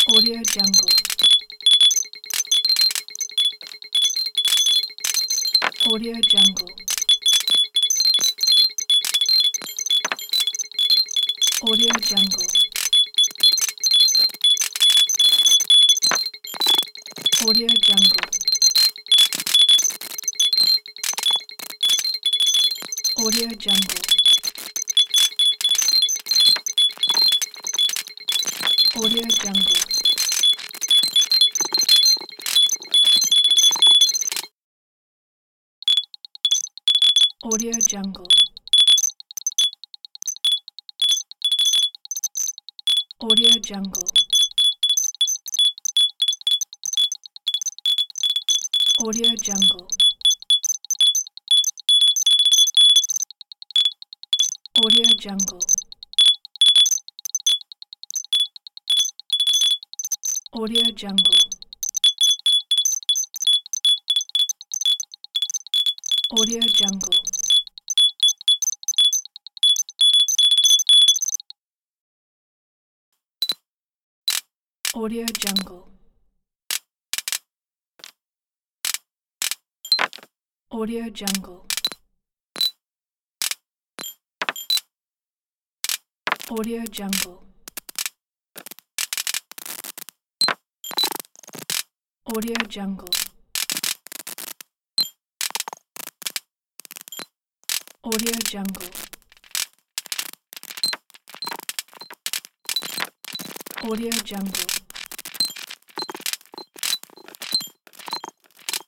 Audio Jungle. Audio Jungle. Audio Jungle. Audio Jungle. Audio Jungle. Audio Jungle. Audio Jungle. Audio Jungle. Audio Jungle. Audio Jungle. Audio Jungle. Audio Jungle. Audio Jungle. Audio Jungle. Audio Jungle. Audio Jungle. Audio Jungle. Audio Jungle.